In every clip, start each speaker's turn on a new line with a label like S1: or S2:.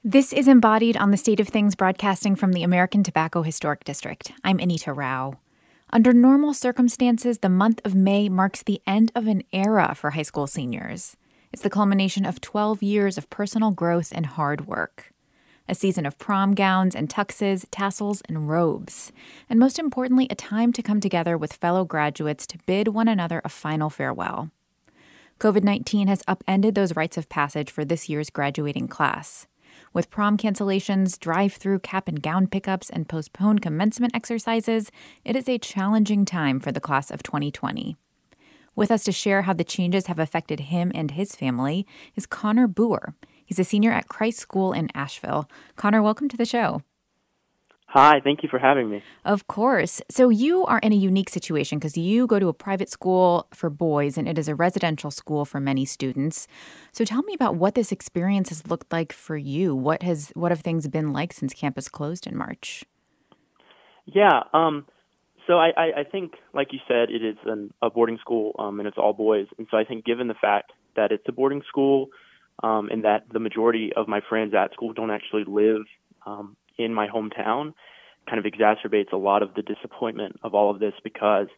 S1: This is Embodied on the State of Things, broadcasting from the American Tobacco Historic District. I'm Anita Rao. Under normal circumstances, the month of May marks the end of an era for high school seniors. It's the culmination of 12 years of personal growth and hard work. A season of prom gowns and tuxes, tassels, and robes. And most importantly, a time to come together with fellow graduates to bid one another a final farewell. COVID-19 has upended those rites of passage for this year's graduating class. With prom cancellations, drive-through cap and gown pickups, and postponed commencement exercises, it is a challenging time for the class of 2020. With us to share how the changes have affected him and his family is Connor Boer. He's a senior at Christ School in Asheville. Connor, welcome to the show.
S2: Hi, thank you for having me.
S1: Of course. So you are in a unique situation because you go to a private school for boys, and it is a residential school for many students. So tell me about what this experience has looked like for you. What have things been like since campus closed in March?
S2: Yeah, so I think, like you said, it is a boarding school, and it's all boys. And so I think given the fact that it's a boarding school and that the majority of my friends at school don't actually live in my hometown, kind of exacerbates a lot of the disappointment of all of this because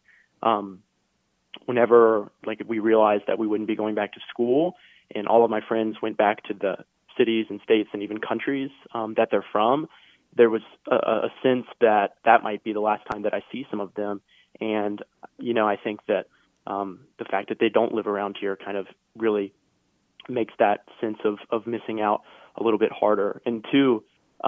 S2: whenever we realized that we wouldn't be going back to school and all of my friends went back to the cities and states and even countries that they're from, there was a sense that that might be the last time that I see some of them. And, I think that the fact that they don't live around here kind of really makes that sense of missing out a little bit harder. And two,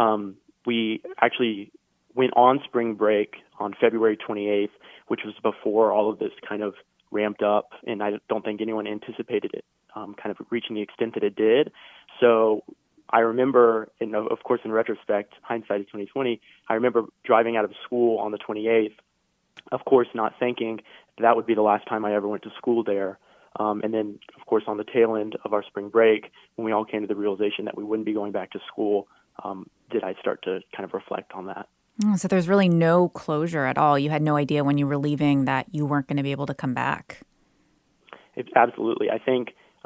S2: we actually went on spring break on February 28th, which was before all of this kind of ramped up, and I don't think anyone anticipated it kind of reaching the extent that it did. So I remember, and of course in retrospect, hindsight is 2020, I remember driving out of school on the 28th, of course not thinking that would be the last time I ever went to school there. And then, of course, on the tail end of our spring break, when we all came to the realization that we wouldn't be going back to school, did I start to kind of reflect on that.
S1: So there's really no closure at all. You had no idea when you were leaving that you weren't going to be able to come back.
S2: Absolutely. I think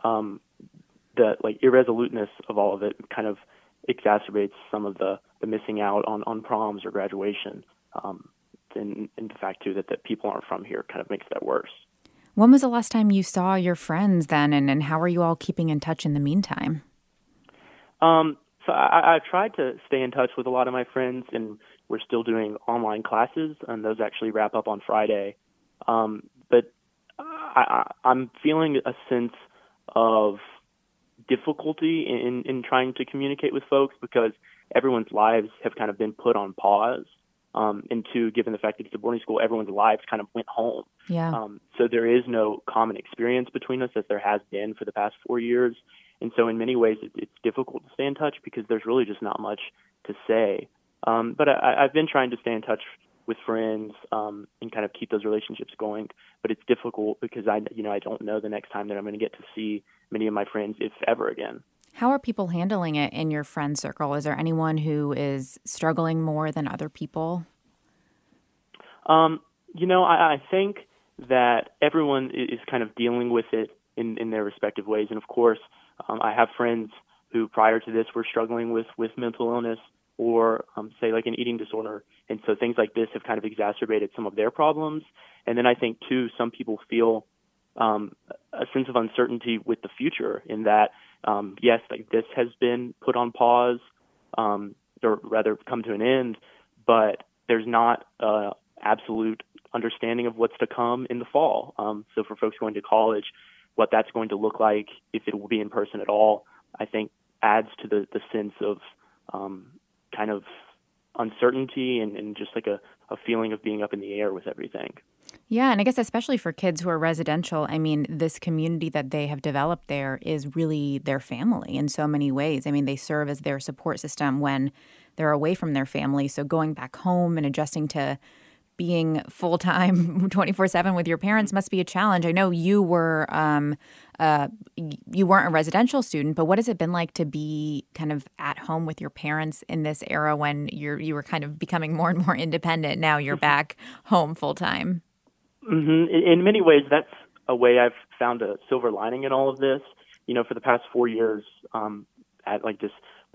S2: the irresoluteness of all of it kind of exacerbates some of the missing out on proms or graduation. And the fact, too, that people aren't from here kind of makes that worse.
S1: When was the last time you saw your friends then, and how are you all keeping in touch in the meantime?
S2: So I've tried to stay in touch with a lot of my friends, and we're still doing online classes, and those actually wrap up on Friday. But I'm feeling a sense of difficulty in trying to communicate with folks because everyone's lives have kind of been put on pause. And two, given the fact that it's a boarding school, everyone's lives kind of went home.
S1: Yeah.
S2: So there is no common experience between us as there has been for the past 4 years. And so in many ways, it's difficult to stay in touch because there's really just not much to say. But I've been trying to stay in touch with friends and kind of keep those relationships going. But it's difficult because I don't know the next time that I'm going to get to see many of my friends, if ever again.
S1: How are people handling it in your friend circle? Is there anyone who is struggling more than other people?
S2: I think that everyone is kind of dealing with it in their respective ways. And of course, I have friends who prior to this were struggling with mental illness or say like an eating disorder. And so things like this have kind of exacerbated some of their problems. And then I think too, some people feel a sense of uncertainty with the future in that, yes, like this has been put on pause, or rather come to an end, but there's not absolute understanding of what's to come in the fall. So for folks going to college, what that's going to look like, if it will be in person at all, I think adds to the sense of kind of uncertainty and just like a feeling of being up in the air with everything.
S1: Yeah, and I guess especially for kids who are residential, I mean, this community that they have developed there is really their family in so many ways. I mean, they serve as their support system when they're away from their family. So going back home and adjusting to being full-time 24/7 with your parents must be a challenge. I know you were you weren't a residential student, but what has it been like to be kind of at home with your parents in this era when you were kind of becoming more and more independent? Now you're back home full-time.
S2: Mm-hmm. In many ways, that's a way I've found a silver lining in all of this. For the past 4 years at like this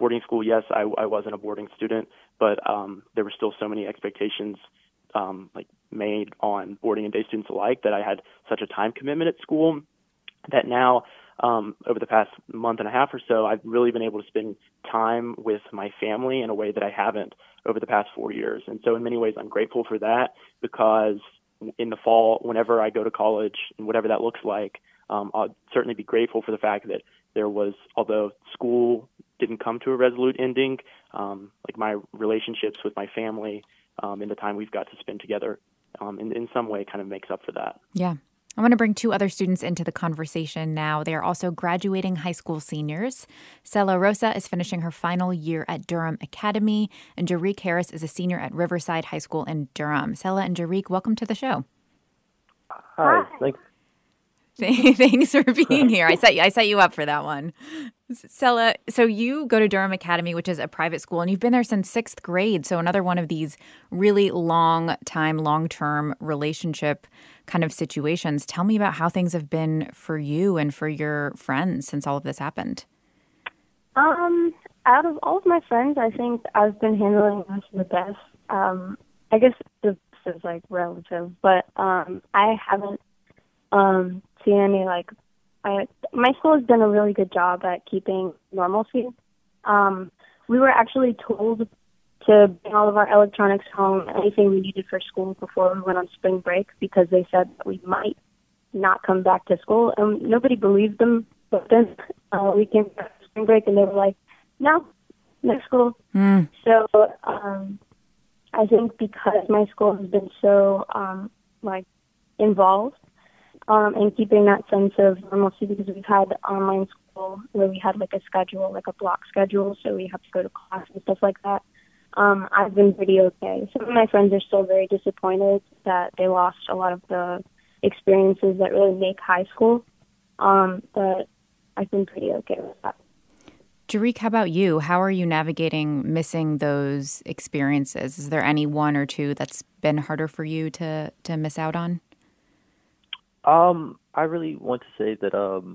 S2: boarding school, yes, I wasn't a boarding student, but there were still so many expectations like made on boarding and day students alike that I had such a time commitment at school that now over the past month and a half or so, I've really been able to spend time with my family in a way that I haven't over the past 4 years. And so in many ways, I'm grateful for that, because in the fall, whenever I go to college and whatever that looks like, I'll certainly be grateful for the fact that there was, although school didn't come to a resolute ending, like my relationships with my family and the time we've got to spend together in some way kind of makes up for that.
S1: Yeah. I want to bring two other students into the conversation now. They are also graduating high school seniors. Sela Rosa is finishing her final year at Durham Academy, and Jarique Harris is a senior at Riverside High School in Durham. Sela and Jarique, welcome to the show.
S3: Hi. Thanks.
S1: Thanks for being here. I set you up for that one. Sela, so you go to Durham Academy, which is a private school, and you've been there since sixth grade. So another one of these really long-term relationship kind of situations. Tell me about how things have been for you and for your friends since all of this happened.
S3: Out of all of my friends, I think I've been handling this the best. I guess this is like relative, but I haven't seen any my school has done a really good job at keeping normalcy. We were actually told to bring all of our electronics home, anything we needed for school before we went on spring break, because they said that we might not come back to school, and nobody believed them. But then we came back to spring break, and they were like, no school. So I think because my school has been so involved and keeping that sense of normalcy, because we've had online school where we had like a schedule, like a block schedule, so we have to go to class and stuff like that. I've been pretty okay. Some of my friends are still very disappointed that they lost a lot of the experiences that really make high school, but I've been pretty okay with that.
S1: Jarique, how about you? How are you navigating missing those experiences? Is there any one or two that's been harder for you to miss out on?
S2: I really want to say that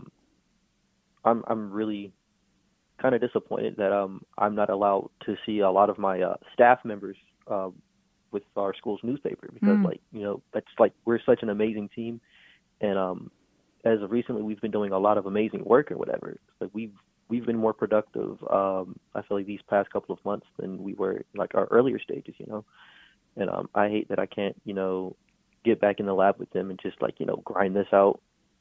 S2: I'm really kind of disappointed that I'm not allowed to see a lot of my staff members with our school's newspaper, because that's like we're such an amazing team, and as of recently we've been doing a lot of amazing work or whatever. Like we've been more productive. I feel like these past couple of months than we were like our earlier stages, and I hate that I can't get back in the lab with them and just grind this out.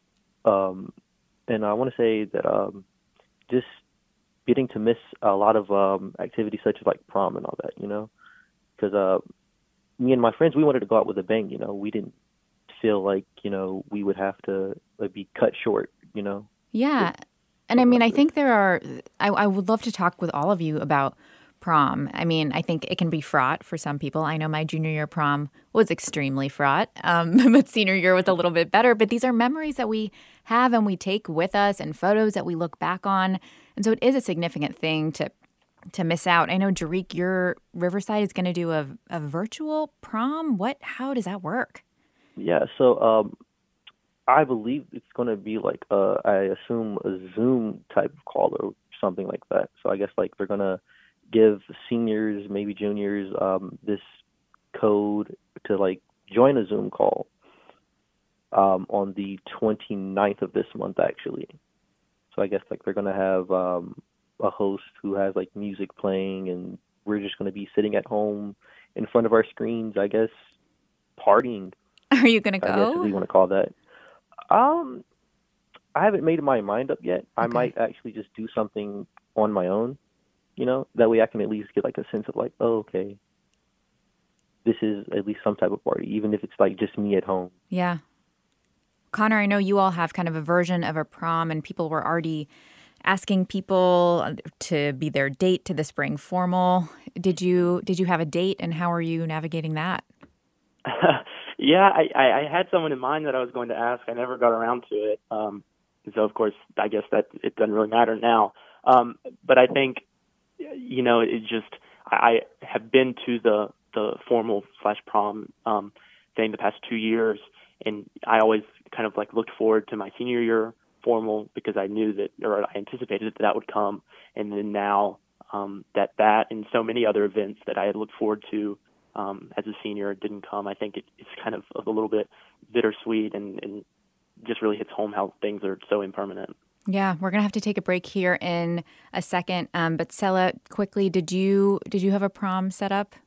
S2: And I want to say that just getting to miss a lot of activities such as like prom and all that, because me and my friends, we wanted to go out with a bang, we didn't feel like, we would have to be cut short,
S1: Yeah. And I mean, I think I would love to talk with all of you about prom. I mean, I think it can be fraught for some people. I know my junior year prom was extremely fraught, but senior year was a little bit better. But these are memories that we have and we take with us, and photos that we look back on. And so it is a significant thing to miss out. I know, Jarique, your Riverside is going to do a virtual prom. How does that work?
S2: Yeah, so I believe it's going to be like, I assume, a Zoom type of call or something like that. So I guess they're going to give seniors, maybe juniors, this code to join a Zoom call on the 29th of this month, actually. So I guess they're going to have a host who has music playing, and we're just going to be sitting at home in front of our screens, I guess, partying.
S1: Are you going to go?
S2: I guess, if you want to call that. I haven't made my mind up yet. Okay. I might actually just do something on my own, that way I can at least get a sense of oh, okay, this is at least some type of party, even if it's just me at home.
S1: Yeah. Connor, I know you all have kind of a version of a prom, and people were already asking people to be their date to the spring formal. Did you have a date, and how are you navigating that?
S2: Yeah, I had someone in mind that I was going to ask. I never got around to it. So, of course, I guess that it doesn't really matter now. But I think, it just, I have been to the formal / prom thing the past 2 years, and I always kind of looked forward to my senior year formal, because I knew that, or I anticipated that would come. And then now that and so many other events that I had looked forward to as a senior didn't come. I think it's kind of a little bit bittersweet and just really hits home how things are so impermanent.
S1: Yeah, we're going to have to take a break here in a second. But Sela, quickly, did you have a prom set up?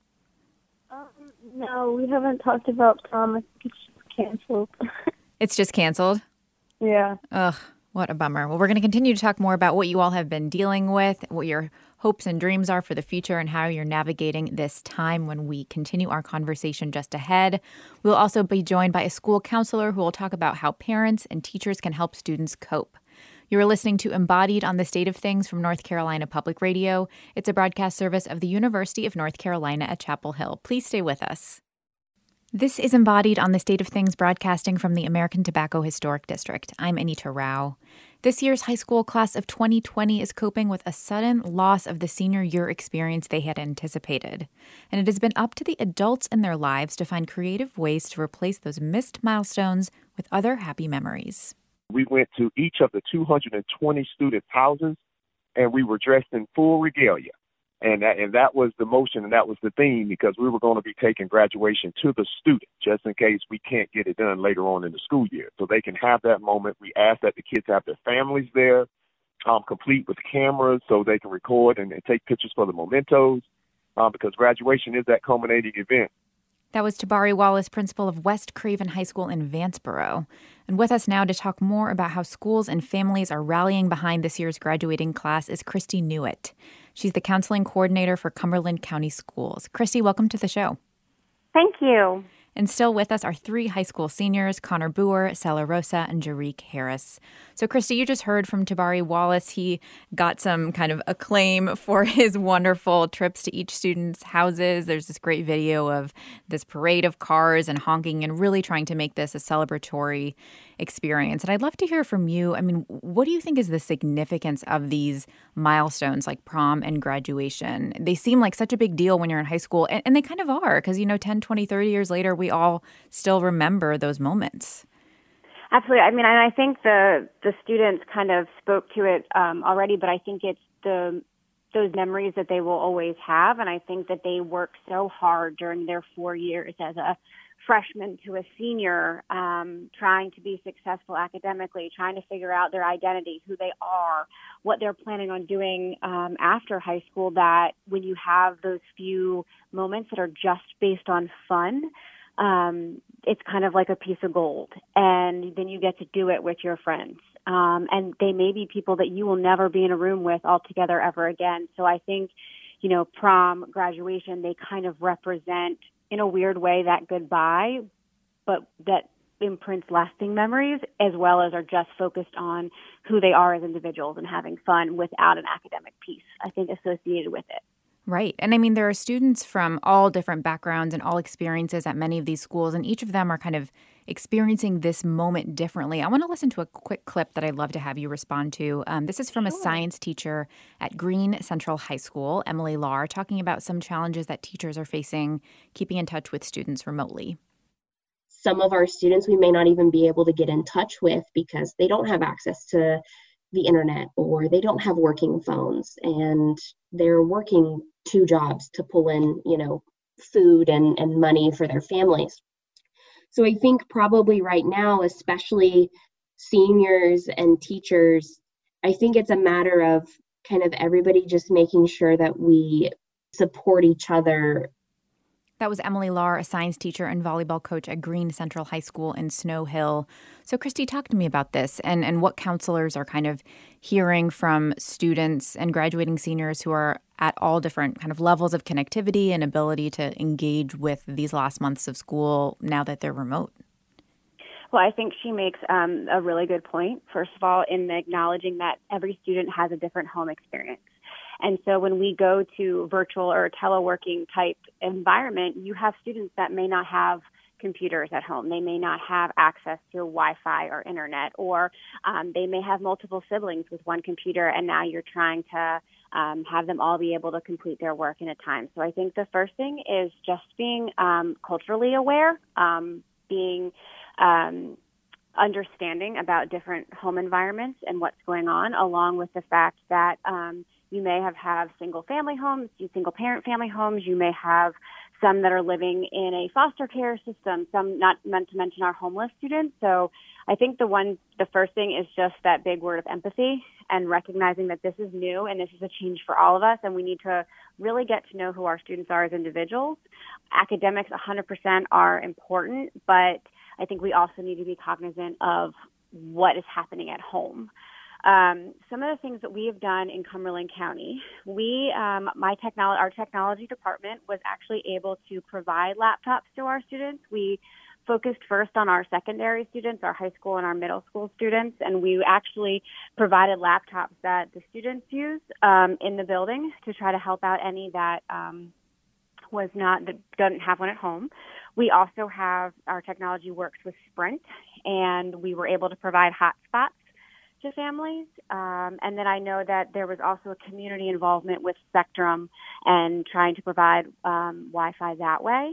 S3: No, we haven't talked about prom. I think it's just canceled.
S1: It's just canceled?
S3: Yeah.
S1: Ugh, what a bummer. Well, we're going to continue to talk more about what you all have been dealing with, what your hopes and dreams are for the future, and how you're navigating this time when we continue our conversation just ahead. We'll also be joined by a school counselor who will talk about how parents and teachers can help students cope. You're listening to Embodied on the State of Things from North Carolina Public Radio. It's a broadcast service of the University of North Carolina at Chapel Hill. Please stay with us. This is Embodied on the State of Things, broadcasting from the American Tobacco Historic District. I'm Anita Rao. This year's high school class of 2020 is coping with a sudden loss of the senior year experience they had anticipated. And it has been up to the adults in their lives to find creative ways to replace those missed milestones with other happy memories.
S4: We went to each of the 220 students' houses, and we were dressed in full regalia. And that was the motion, and that was the theme, because we were going to be taking graduation to the student, just in case we can't get it done later on in the school year. So they can have that moment. We ask that the kids have their families there, complete with cameras, so they can record and take pictures for the mementos, because graduation is that culminating event.
S1: That was Tabari Wallace, principal of West Craven High School in Vanceboro. And with us now to talk more about how schools and families are rallying behind this year's graduating class is Christy Newitt. She's the counseling coordinator for Cumberland County Schools. Christy, welcome to the show.
S5: Thank you.
S1: And still with us are three high school seniors, Connor Boer, Sela Rosa, and Jarique Harris. So, Christy, you just heard from Tabari Wallace. He got some kind of acclaim for his wonderful trips to each student's houses. There's this great video of this parade of cars and honking and really trying to make this a celebratory experience. And I'd love to hear from you. I mean, what do you think is the significance of these milestones like prom and graduation? They seem like such a big deal when you're in high school, and they kind of are, because, 10, 20, 30 years later, we all still remember those moments.
S5: Absolutely. I mean, and I think the students kind of spoke to it already, but I think it's those memories that they will always have. And I think that they work so hard during their 4 years as a freshman to a senior, trying to be successful academically, trying to figure out their identity, who they are, what they're planning on doing after high school, that when you have those few moments that are just based on fun, it's kind of like a piece of gold. And then you get to do it with your friends. And they may be people that you will never be in a room with altogether ever again. So I think, prom, graduation, they kind of represent, in a weird way, that goodbye, but that imprints lasting memories, as well as are just focused on who they are as individuals and having fun without an academic piece, I think, associated with it.
S1: Right. And I mean, there are students from all different backgrounds and all experiences at many of these schools, and each of them are kind of experiencing this moment differently. I want to listen to a quick clip that I'd love to have you respond to. This is from a science teacher at Green Central High School, Emily Lahr, talking about some challenges that teachers are facing keeping in touch with students remotely.
S6: Some of our students we may not even be able to get in touch with because they don't have access to the internet, or they don't have working phones, and they're working 2 jobs to pull in, food and money for their families. So I think probably right now, especially seniors and teachers, I think it's a matter of kind of everybody just making sure that we support each other.
S1: That was Emily Lahr, a science teacher and volleyball coach at Green Central High School in Snow Hill. So, Christy, talk to me about this and what counselors are kind of hearing from students and graduating seniors who are at all different kind of levels of connectivity and ability to engage with these last months of school now that they're remote.
S5: Well, I think she makes a really good point, first of all, in acknowledging that every student has a different home experience. And so when we go to virtual or teleworking type environment, you have students that may not have computers at home. They may not have access to Wi-Fi or internet, or they may have multiple siblings with one computer, and now you're trying to have them all be able to complete their work in a time. So I think the first thing is just being culturally aware, being understanding about different home environments and what's going on, along with the fact that You may have single family homes, single parent family homes. You may have some that are living in a foster care system, some not meant to mention our homeless students. So I think the first thing is just that big word of empathy and recognizing that this is new and this is a change for all of us, and we need to really get to know who our students are as individuals. Academics 100% are important, but I think we also need to be cognizant of what is happening at home. Some of the things that we have done in Cumberland County, our technology department was actually able to provide laptops to our students. We focused first on our secondary students, our high school and our middle school students, and we actually provided laptops that the students use in the building to try to help out any that that doesn't have one at home. We also have our technology works with Sprint, and we were able to provide hotspots to families. And then I know that there was also a community involvement with Spectrum and trying to provide Wi-Fi that way.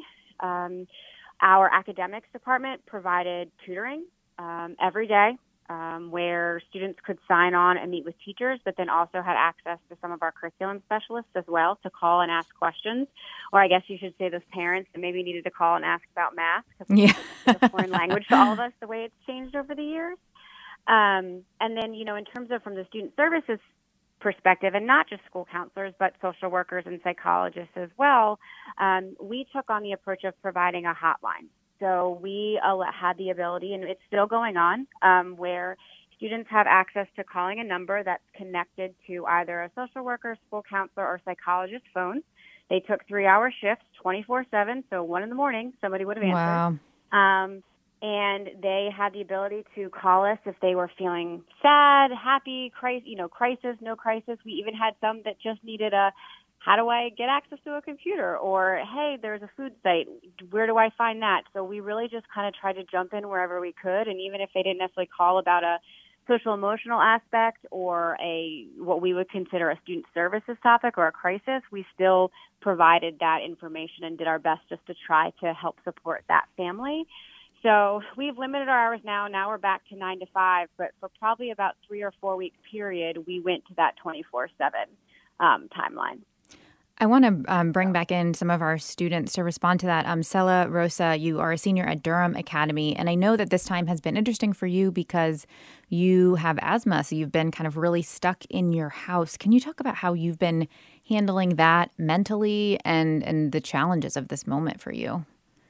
S5: Our academics department provided tutoring every day where students could sign on and meet with teachers, but then also had access to some of our curriculum specialists as well to call and ask questions. Or I guess you should say those parents that maybe needed to call and ask about math because it's a foreign language to all of us, the way it's changed over the years. And then, in terms of from the student services perspective, and not just school counselors, but social workers and psychologists as well, we took on the approach of providing a hotline. So we had the ability, and it's still going on, where students have access to calling a number that's connected to either a social worker, school counselor, or psychologist phone. They took 3-hour shifts, 24/7, so 1 in the morning, somebody would have answered. Wow. And they had the ability to call us if they were feeling sad, happy, crisis, no crisis. We even had some that just needed how do I get access to a computer? Or, hey, there's a food site. Where do I find that? So we really just kind of tried to jump in wherever we could. And even if they didn't necessarily call about a social emotional aspect or what we would consider a student services topic or a crisis, we still provided that information and did our best just to try to help support that family. So we've limited our hours now. Now we're back to 9 to 5, but for probably about 3 or 4 week period, we went to that 24/7 timeline.
S1: I want to bring back in some of our students to respond to that. Sela Rosa, you are a senior at Durham Academy, and I know that this time has been interesting for you because you have asthma, so you've been kind of really stuck in your house. Can you talk about how you've been handling that mentally and the challenges of this moment for you?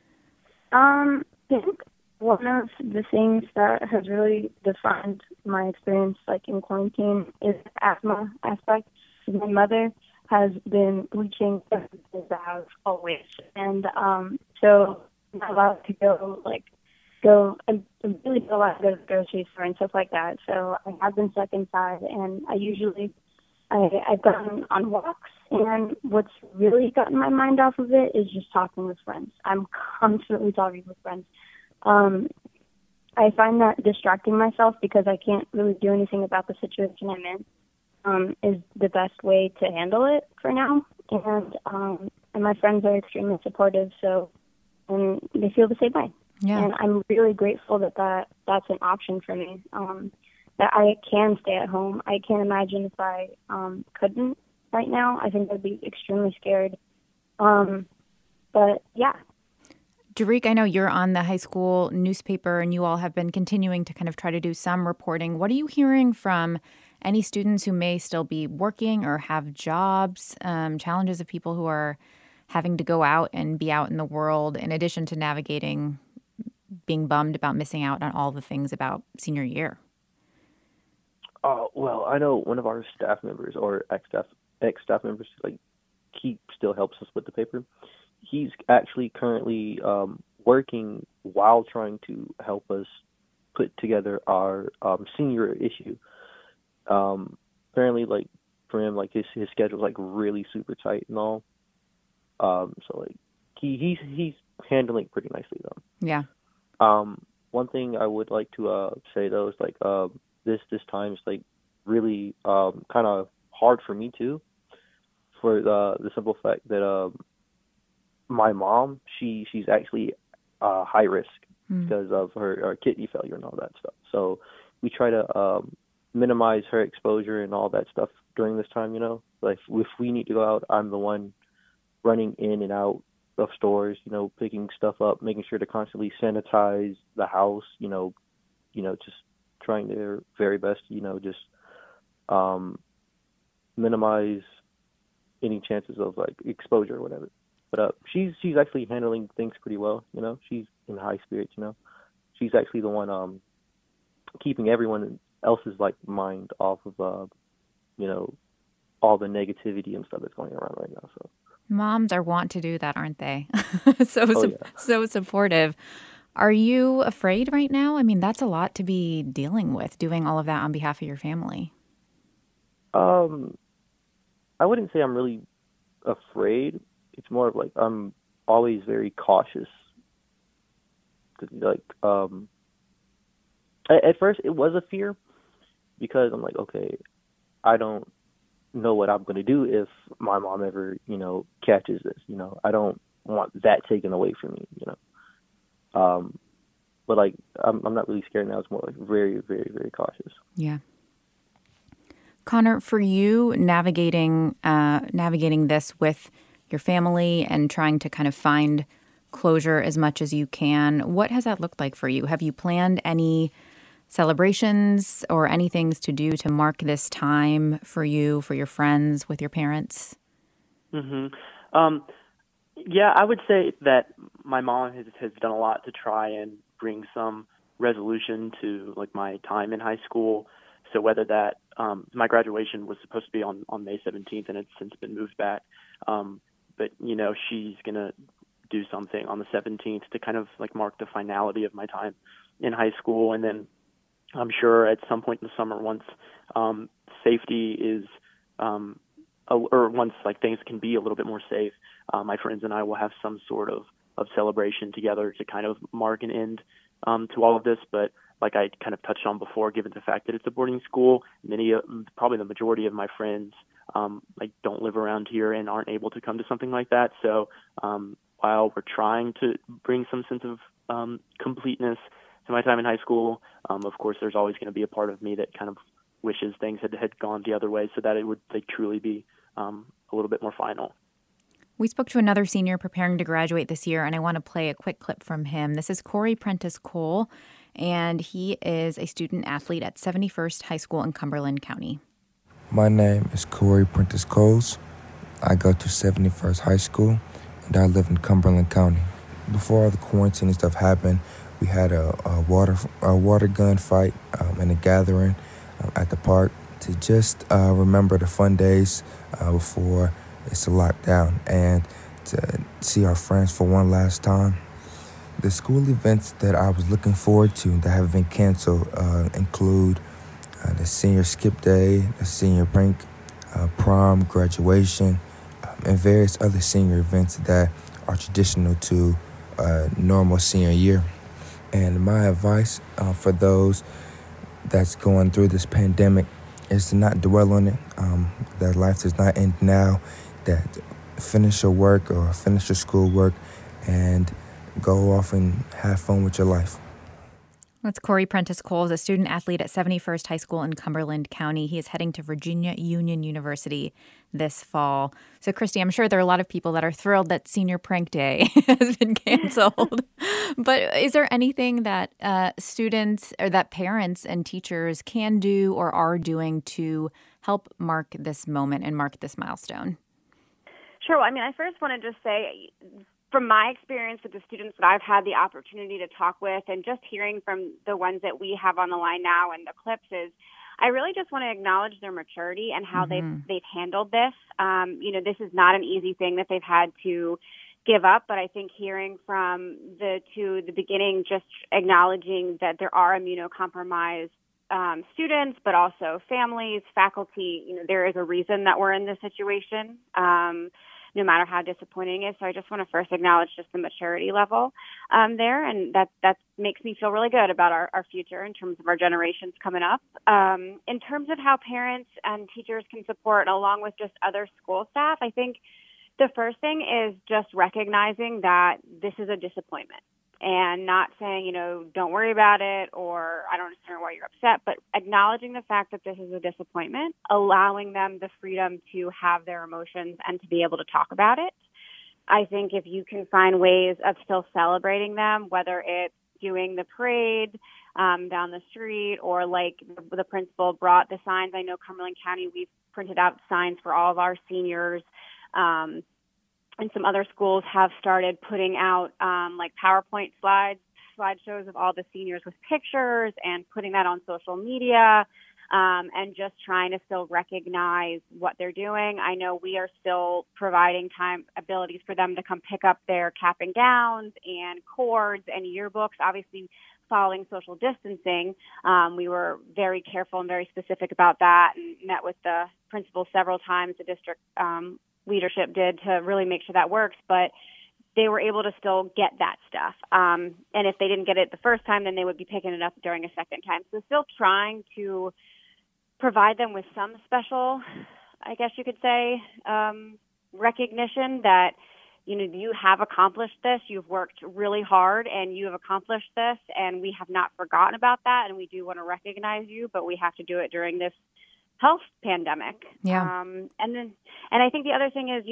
S3: I think one of the things that has really defined my experience, in quarantine, is the asthma aspect. My mother has been bleaching the house always, and so I'm not allowed to go and really not allowed to go to the grocery store and stuff like that. So I have been stuck inside, and I've gone on walks, and what's really gotten my mind off of it is just talking with friends. I'm constantly talking with friends. I find that distracting myself because I can't really do anything about the situation I'm in is the best way to handle it for now. And my friends are extremely supportive, and they feel the same way. Yeah. And I'm really grateful that that's an option for me. That I can stay at home. I can't imagine if I couldn't right now. I think I'd be extremely scared. But yeah.
S1: Jerick, I know you're on the high school newspaper and you all have been continuing to kind of try to do some reporting. What are you hearing from any students who may still be working or have jobs, challenges of people who are having to go out and be out in the world in addition to navigating being bummed about missing out on all the things about senior year?
S7: Well, I know one of our staff members or ex-staff members, he still helps us with the paper. He's actually currently working while trying to help us put together our senior issue. Apparently, for him, his schedule's really super tight and all. So he's handling it pretty nicely though.
S1: Yeah.
S7: One thing I would like to say though is this time is really kind of hard for me too, for the simple fact that my mom she's actually high risk because of her kidney failure and all that stuff. So we try to minimize her exposure and all that stuff during this time, Like if we need to go out, I'm the one running in and out of stores, picking stuff up, making sure to constantly sanitize the house, just trying their very best, just minimize any chances of like exposure or whatever. But she's actually handling things pretty well, She's in high spirits, She's actually the one keeping everyone else's like mind off of all the negativity and stuff that's going around right now. So
S1: moms are wont to do that, aren't they?
S7: Yeah.
S1: So supportive. Are you afraid right now? I mean, that's a lot to be dealing with, doing all of that on behalf of your family.
S7: I wouldn't say I'm really afraid. It's more of like I'm always very cautious. Like, at first it was a fear because I'm like, okay, I don't know what I'm going to do if my mom ever, catches this. I don't want that taken away from me. But like I'm not really scared now. It's more like very, very, very cautious.
S1: Yeah. Connor, for you navigating this with your family and trying to kind of find closure as much as you can, what has that looked like for you? Have you planned any celebrations or any things to do to mark this time for you, for your friends, with your parents?
S2: Yeah, I would say that my mom has done a lot to try and bring some resolution to like my time in high school. So whether that my graduation was supposed to be on May 17th and it's since been moved back. But, she's going to do something on the 17th to kind of like mark the finality of my time in high school. And then I'm sure at some point in the summer, once safety is or once like things can be a little bit more safe, my friends and I will have some sort of celebration together to kind of mark an end to all of this. But like I kind of touched on before, given the fact that it's a boarding school, probably the majority of my friends like don't live around here and aren't able to come to something like that. So while we're trying to bring some sense of completeness to my time in high school, of course, there's always going to be a part of me that kind of wishes things had gone the other way so that it would truly be a little bit more final.
S1: We spoke to another senior preparing to graduate this year, and I want to play a quick clip from him. This is Corey Prentice Cole, and he is a student athlete at 71st High School in Cumberland County.
S8: My name is Corey Prentice Coles. I go to 71st High School, and I live in Cumberland County. Before all the quarantine and stuff happened, we had a water gun fight and a gathering at the park to just remember the fun days before it's a lockdown and to see our friends for one last time. The school events that I was looking forward to that have been canceled include the senior skip day, the senior prank, prom, graduation, and various other senior events that are traditional to normal senior year. And my advice for those that's going through this pandemic is to not dwell on it, that life does not end now, that finish your work or finish your schoolwork and go off and have fun with your life.
S1: That's Corey Prentice Cole, a student athlete at 71st High School in Cumberland County. He is heading to Virginia Union University this fall. So, Christy, I'm sure there are a lot of people that are thrilled that senior prank day has been canceled. But is there anything that students or that parents and teachers can do or are doing to help mark this moment and mark this milestone?
S5: Sure. Well, I first want to just say, from my experience with the students that I've had the opportunity to talk with and just hearing from the ones that we have on the line now and the clips is, I really just want to acknowledge their maturity and how they've handled this. This is not an easy thing that they've had to give up, but I think hearing from the beginning, just acknowledging that there are immunocompromised students, but also families, faculty, there is a reason that we're in this situation. No matter how disappointing it is. So I just want to first acknowledge just the maturity level there, and that makes me feel really good about our future in terms of our generations coming up. In terms of how parents and teachers can support, along with just other school staff, I think the first thing is just recognizing that this is a disappointment. and not saying, don't worry about it, or I don't understand why you're upset, but acknowledging the fact that this is a disappointment, allowing them the freedom to have their emotions and to be able to talk about it. I think if you can find ways of still celebrating them, whether it's doing the parade down the street, or like the principal brought the signs. I know Cumberland County, we've printed out signs for all of our seniors. And some other schools have started putting out like PowerPoint slideshows of all the seniors with pictures and putting that on social media, and just trying to still recognize what they're doing. I know we are still providing abilities for them to come pick up their cap and gowns and cords and yearbooks, obviously following social distancing. We were very careful and very specific about that, and met with the principal several times, the district leadership did, to really make sure that works, but they were able to still get that stuff. And if they didn't get it the first time, then they would be picking it up during a second time. So still trying to provide them with some special, I guess you could say, recognition that, you have accomplished this, you've worked really hard, and you have accomplished this, and we have not forgotten about that, and we do want to recognize you, but we have to do it during this health pandemic.
S1: Yeah.
S5: And I think the other thing is,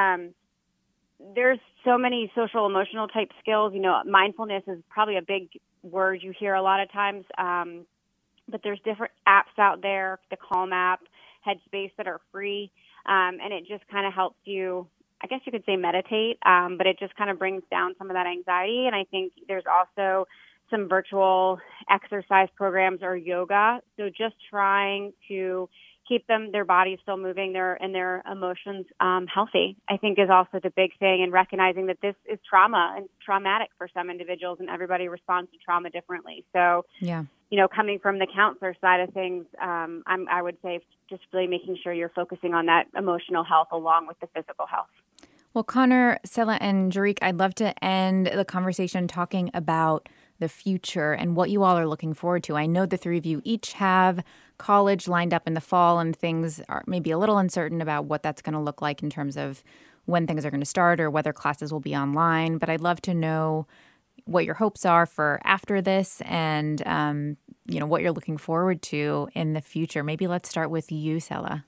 S5: there's so many social emotional type skills. Mindfulness is probably a big word you hear a lot of times. But there's different apps out there, the Calm app, Headspace, that are free. And it just kind of helps you, I guess you could say, meditate. But it just kind of brings down some of that anxiety. And I think there's also some virtual exercise programs or yoga. So just trying to keep their bodies still moving, and their emotions healthy, I think, is also the big thing, and recognizing that this is trauma and traumatic for some individuals, and everybody responds to trauma differently. So, coming from the counselor side of things, I would say just really making sure you're focusing on that emotional health along with the physical health.
S1: Well, Connor, Sela, and Jarique, I'd love to end the conversation talking about the future and what you all are looking forward to. I know the three of you each have college lined up in the fall, and things are maybe a little uncertain about what that's going to look like in terms of when things are going to start or whether classes will be online. But I'd love to know what your hopes are for after this, and what you're looking forward to in the future. Maybe let's start with you, Sela.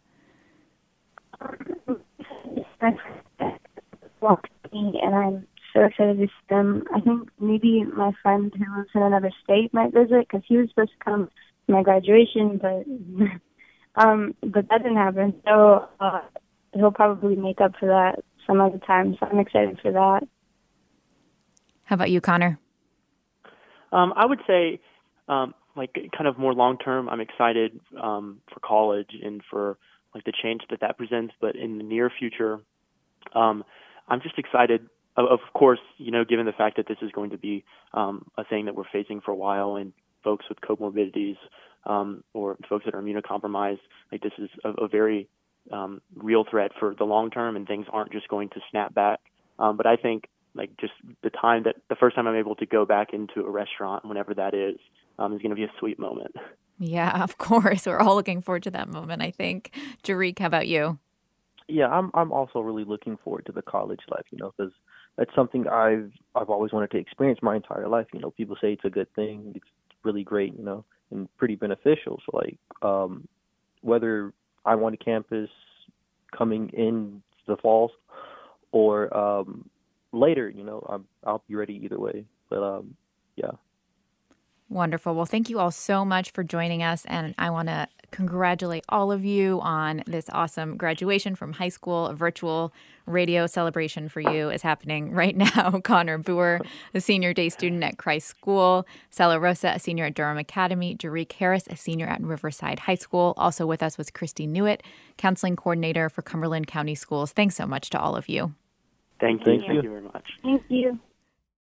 S3: And I'm so excited to see them. I think maybe my friend who lives in another state might visit, because he was supposed to come to my graduation, but that didn't happen. So he'll probably make up for that some other time. So I'm excited for that.
S1: How about you, Connor?
S2: I would say, kind of more long term, I'm excited for college and for the change that presents. But in the near future, I'm just excited. Of course, given the fact that this is going to be a thing that we're facing for a while, and folks with comorbidities or folks that are immunocompromised, this is a very real threat for the long term, and things aren't just going to snap back. But I think just the first time I'm able to go back into a restaurant, whenever that is going to be a sweet moment.
S1: Yeah, of course. We're all looking forward to that moment, I think. Jarique, how about you?
S7: Yeah, I'm also really looking forward to the college life, because that's something I've always wanted to experience my entire life. People say it's a good thing, it's really great, and pretty beneficial. So whether I'm on campus coming in the falls or later, I'll be ready either way. But yeah.
S1: Wonderful. Well, thank you all so much for joining us. And I want to congratulate all of you on this awesome graduation from high school. A virtual radio celebration for you is happening right now. Connor Boer, a senior day student at Christ School. Sela Rosa, a senior at Durham Academy. Jarique Harris, a senior at Riverside High School. Also with us was Christy Newitt, counseling coordinator for Cumberland County Schools. Thanks so much to all of you.
S2: Thank you. Thank you very much.
S3: Thank you.